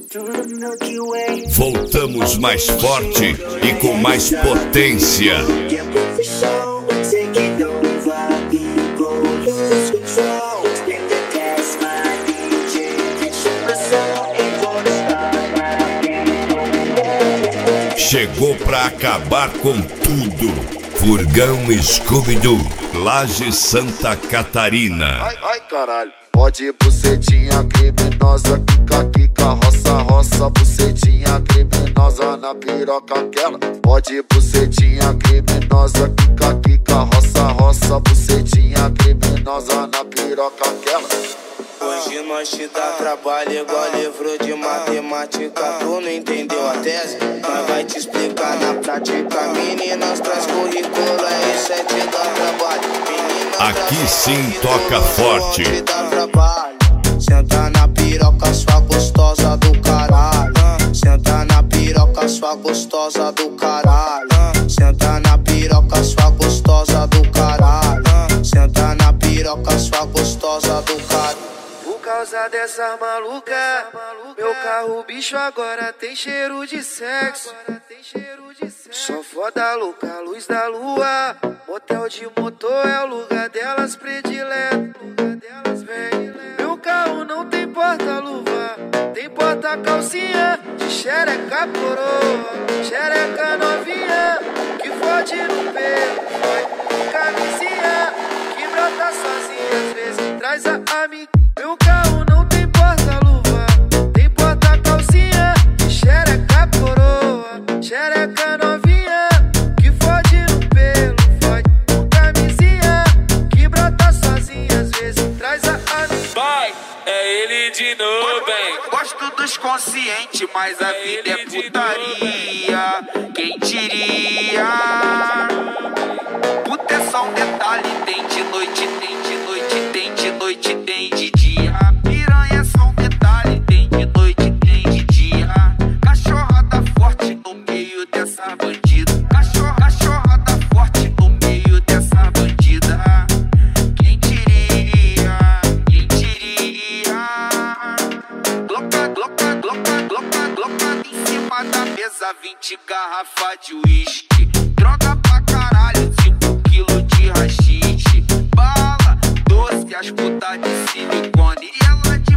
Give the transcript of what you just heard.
Voltamos mais forte e com mais potência. Chegou pra acabar com tudo. Furgão Scooby-Doo, Laje Santa Catarina. Ai, caralho. Pode bucetinha criminosa, quica, roça, bucetinha criminosa na piroca aquela. Pode bucetinha criminosa, quica, roça, bucetinha criminosa na piroca aquela. Hoje nós te dá trabalho igual livro de matemática. Tu não entendeu a tese? Nós vai te explicar na prática. Meninas traz currículo, isso é te dar trabalho. Meninas aqui sim toca forte. Senta na piroca, sua gostosa do caralho. Senta na piroca, sua gostosa do caralho. Senta na piroca, sua gostosa do caralho. Senta na piroca, sua gostosa do caralho. Por causa dessa maluca, meu carro bicho agora tem cheiro de sexo. Só foda louca, luz da lua. Motel de motor é o lugar delas predileto. Meu carro não tem porta-luva, tem porta-calcinha de xereca coroa, xereca novinha, que fode no pelo, fode camisinha, que brota sozinha, às vezes traz a amiga. Meu carro não tem porta-luva, tem porta-calcinha de xereca coroa, xereca novinha, que fode no pelo, fode camisinha, que brota sozinha, às vezes traz a amiga. Vai, é ele de novo, hein? Gosto dos conscientes, mas a vida é putaria. Quem diria? Puta é só um detalhe, tem de noite, tem de noite, tem de noite, tem de dia. A piranha é só um detalhe, tem de noite, tem de dia. Cachorrada forte no meio dessa bandida. Cachorrada forte no meio dessa bandida. Quem diria? Quem diria? Gloca em cima da mesa, 20 garrafa de uísque. Droga pra caralho, 5 quilos de haxixe. Bala, doce, as putas de silicone. E ela